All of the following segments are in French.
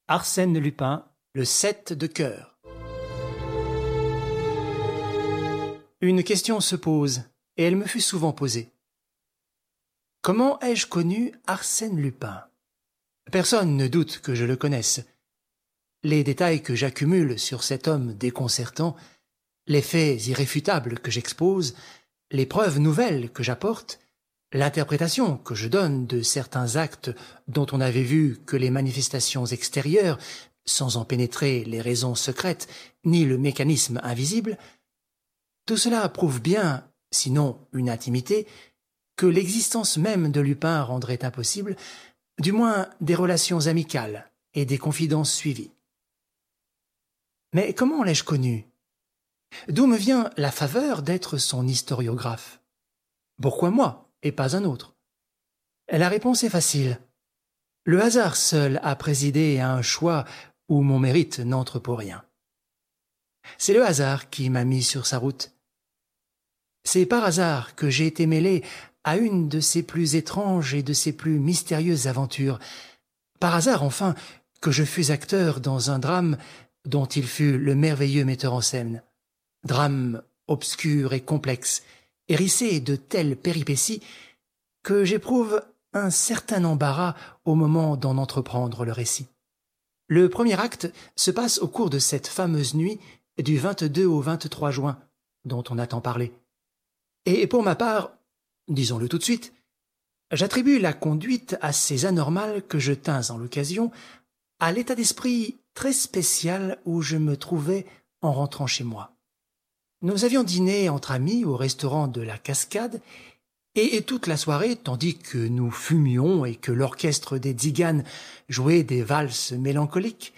Arsène Lupin, le 7 de cœur. Une question se pose, et elle me fut souvent posée. Comment ai-je connu Arsène Lupin? Personne ne doute que je le connaisse. Les détails que j'accumule sur cet homme déconcertant, les faits irréfutables que j'expose, les preuves nouvelles que j'apporte, l'interprétation que je donne de certains actes dont on n'avait vu que les manifestations extérieures, sans en pénétrer les raisons secrètes ni le mécanisme invisible, tout cela prouve bien, sinon une intimité, que l'existence même de Lupin rendrait impossible, du moins des relations amicales et des confidences suivies. Mais comment l'ai-je connu? D'où me vient la faveur d'être son historiographe? Pourquoi moi et pas un autre? La réponse est facile. Le hasard seul a présidé à un choix où mon mérite n'entre pour rien. C'est le hasard qui m'a mis sur sa route. C'est par hasard que j'ai été mêlé à une de ses plus étranges et de ses plus mystérieuses aventures. Par hasard, enfin, que je fus acteur dans un drame dont il fut le merveilleux metteur en scène. Drame obscur et complexe, hérissé de telles péripéties que j'éprouve un certain embarras au moment d'en entreprendre le récit. Le premier acte se passe au cours de cette fameuse nuit du 22 au 23 juin, dont on a tant parlé. Et pour ma part, disons-le tout de suite, j'attribue la conduite assez anormale que je tins en l'occasion à l'état d'esprit très spécial où je me trouvais en rentrant chez moi. Nous avions dîné entre amis au restaurant de la Cascade, et toute la soirée, tandis que nous fumions et que l'orchestre des tziganes jouait des valses mélancoliques,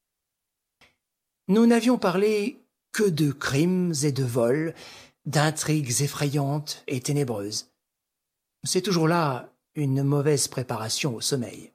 nous n'avions parlé que de crimes et de vols, d'intrigues effrayantes et ténébreuses. C'est toujours là une mauvaise préparation au sommeil.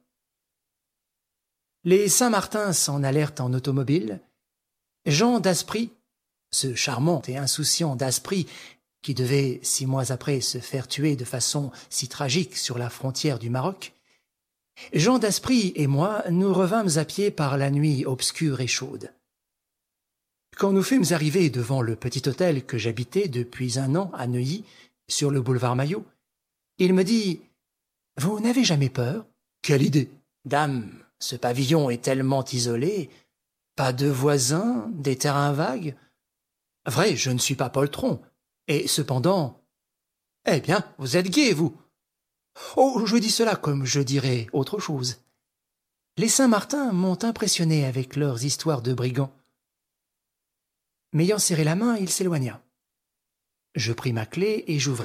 Les Saint-Martin s'en allèrent en automobile. Jean Daspry, ce charmant et insouciant Daspry qui devait 6 mois après se faire tuer de façon si tragique sur la frontière du Maroc, Jean Daspry et moi nous revînmes à pied par la nuit obscure et chaude. Quand nous fûmes arrivés devant le petit hôtel que j'habitais depuis 1 an à Neuilly, sur le boulevard Maillot, il me dit « Vous n'avez jamais peur ?»« Quelle idée !»« Dame, ce pavillon est tellement isolé, pas de voisins, des terrains vagues. Vrai, je ne suis pas poltron. Et cependant... Eh bien, vous êtes gai, vous. Oh, je dis cela comme je dirais autre chose. Les Saint-Martin m'ont impressionné avec leurs histoires de brigands. M'ayant serré la main, il s'éloigna. Je pris ma clé et j'ouvris.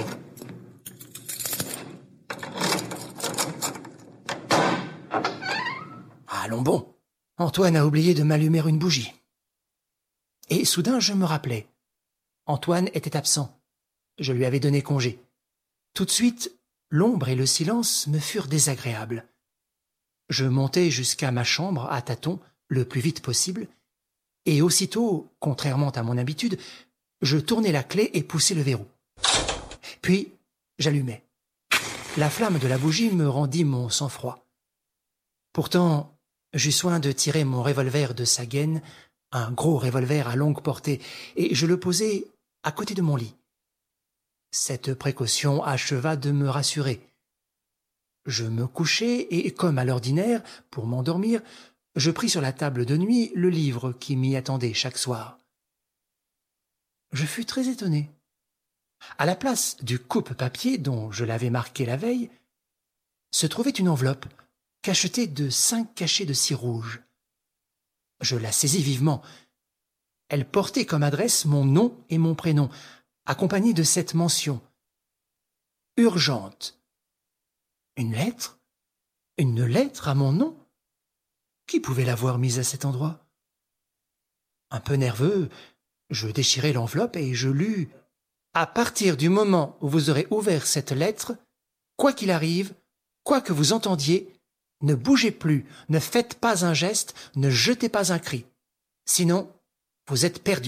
Allons bon, Antoine a oublié de m'allumer une bougie. Et soudain, je me rappelai. Antoine était absent. Je lui avais donné congé. Tout de suite, l'ombre et le silence me furent désagréables. Je montai jusqu'à ma chambre à tâtons, le plus vite possible, et aussitôt, contrairement à mon habitude, je tournai la clé et poussai le verrou. Puis, j'allumai. La flamme de la bougie me rendit mon sang-froid. Pourtant, j'eus soin de tirer mon revolver de sa gaine, un gros revolver à longue portée, et je le posai à côté de mon lit. Cette précaution acheva de me rassurer. Je me couchai et, comme à l'ordinaire, pour m'endormir, je pris sur la table de nuit le livre qui m'y attendait chaque soir. Je fus très étonné. À la place du coupe-papier dont je l'avais marqué la veille, se trouvait une enveloppe cachetée de 5 cachets de cire rouge. Je la saisis vivement. Elle portait comme adresse mon nom et mon prénom, accompagnée de cette mention. Urgente. Une lettre? Une lettre à mon nom? Qui pouvait l'avoir mise à cet endroit? Un peu nerveux, je déchirai l'enveloppe et je lus « À partir du moment où vous aurez ouvert cette lettre, quoi qu'il arrive, quoi que vous entendiez, ne bougez plus, ne faites pas un geste, ne jetez pas un cri. Sinon, vous êtes perdu. »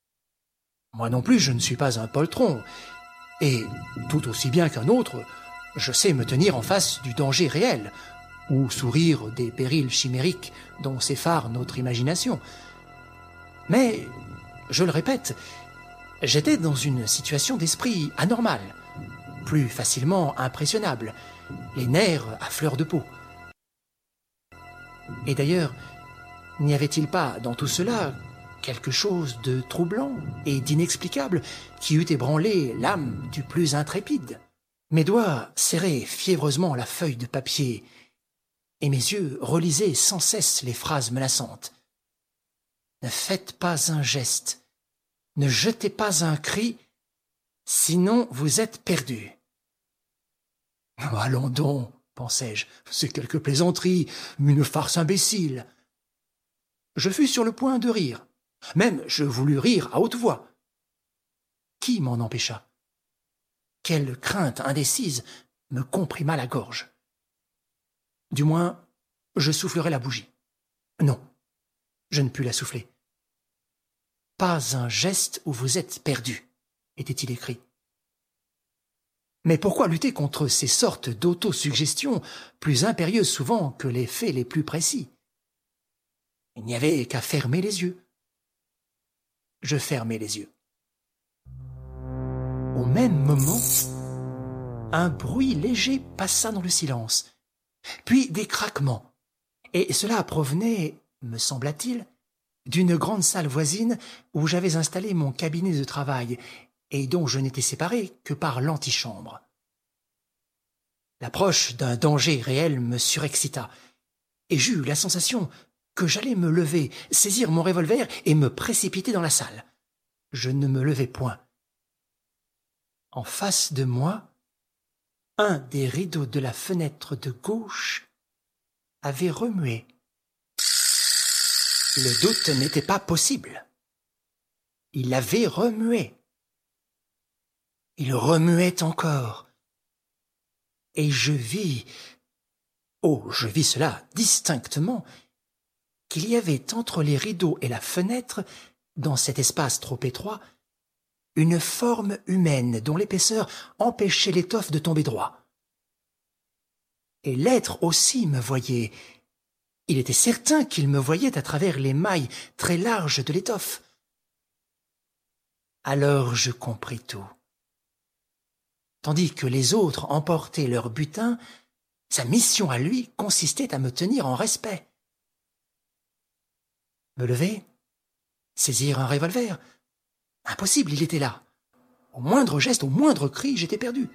Moi non plus, je ne suis pas un poltron, et tout aussi bien qu'un autre, Je sais me tenir en face du danger réel, ou sourire des périls chimériques dont s'effare notre imagination. Mais, je le répète, j'étais dans une situation d'esprit anormale, plus facilement impressionnable, les nerfs à fleur de peau. Et d'ailleurs, n'y avait-il pas dans tout cela quelque chose de troublant et d'inexplicable qui eût ébranlé l'âme du plus intrépide? Mes doigts serraient fiévreusement la feuille de papier et mes yeux relisaient sans cesse les phrases menaçantes. Ne faites pas un geste, ne jetez pas un cri, sinon vous êtes perdu. Allons donc, pensai-je, c'est quelque plaisanterie, une farce imbécile. Je fus sur le point de rire, même je voulus rire à haute voix. Qui m'en empêcha? Quelle crainte indécise me comprima la gorge. Du moins, je soufflerai la bougie. Non, je ne pus la souffler. Pas un geste où vous êtes perdu, était-il écrit. Mais pourquoi lutter contre ces sortes d'autosuggestions plus impérieuses souvent que les faits les plus précis? Il n'y avait qu'à fermer les yeux. Je fermai les yeux. Au même moment, un bruit léger passa dans le silence, puis des craquements, et cela provenait, me sembla-t-il, d'une grande salle voisine où j'avais installé mon cabinet de travail et dont je n'étais séparé que par l'antichambre. L'approche d'un danger réel me surexcita, et j'eus la sensation que j'allais me lever, saisir mon revolver et me précipiter dans la salle. Je ne me levai point. En face de moi, un des rideaux de la fenêtre de gauche avait remué. Le doute n'était pas possible. Il avait remué. Il remuait encore. Et je vis cela distinctement, qu'il y avait entre les rideaux et la fenêtre, dans cet espace trop étroit, une forme humaine dont l'épaisseur empêchait l'étoffe de tomber droit. Et l'être aussi me voyait. Il était certain qu'il me voyait à travers les mailles très larges de l'étoffe. Alors je compris tout. Tandis que les autres emportaient leur butin, sa mission à lui consistait à me tenir en respect. Me lever, saisir un revolver, impossible, il était là. Au moindre geste, au moindre cri, j'étais perdu.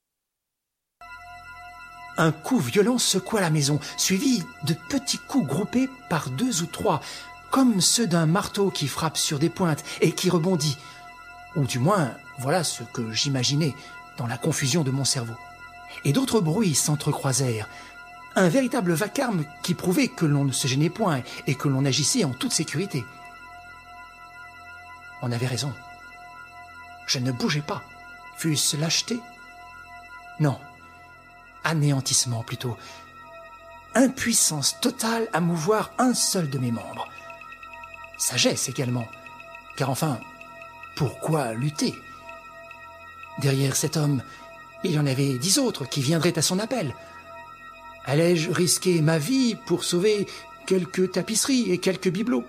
Un coup violent secoua la maison, suivi de petits coups groupés par 2 ou 3, comme ceux d'un marteau qui frappe sur des pointes et qui rebondit. Ou du moins, voilà ce que j'imaginais dans la confusion de mon cerveau. Et d'autres bruits s'entrecroisèrent. Un véritable vacarme qui prouvait que l'on ne se gênait point et que l'on agissait en toute sécurité. On avait raison. Je ne bougeais pas. Fût-ce lâcheté? Non. Anéantissement plutôt. Impuissance totale à mouvoir un seul de mes membres. Sagesse également. Car enfin, pourquoi lutter? Derrière cet homme, il y en avait 10 autres qui viendraient à son appel. Allais-je risquer ma vie pour sauver quelques tapisseries et quelques bibelots?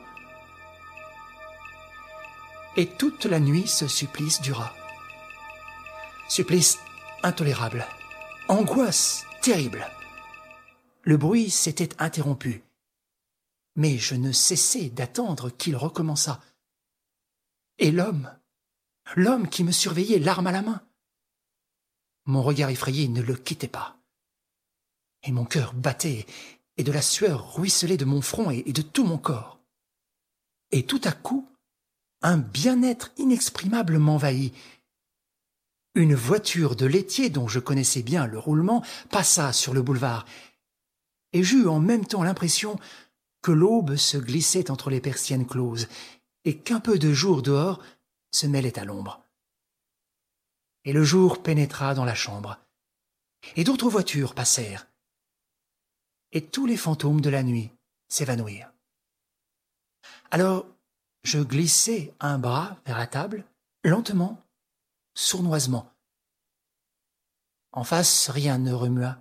Et toute la nuit, ce supplice dura. Supplice intolérable. Angoisse terrible. Le bruit s'était interrompu. Mais je ne cessais d'attendre qu'il recommençât. Et l'homme qui me surveillait, l'arme à la main. Mon regard effrayé ne le quittait pas. Et mon cœur battait, et de la sueur ruisselait de mon front et de tout mon corps. Et tout à coup, un bien-être inexprimable m'envahit. Une voiture de laitier dont je connaissais bien le roulement passa sur le boulevard, et j'eus en même temps l'impression que l'aube se glissait entre les persiennes closes, et qu'un peu de jour dehors se mêlait à l'ombre. Et le jour pénétra dans la chambre, et d'autres voitures passèrent, et tous les fantômes de la nuit s'évanouirent. Alors je glissai un bras vers la table, lentement, sournoisement. En face, rien ne remua.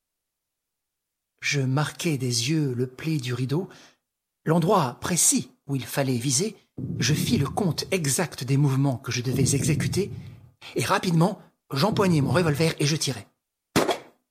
Je marquai des yeux le pli du rideau, l'endroit précis où il fallait viser. Je fis le compte exact des mouvements que je devais exécuter, et rapidement, j'empoignai mon revolver et je tirai.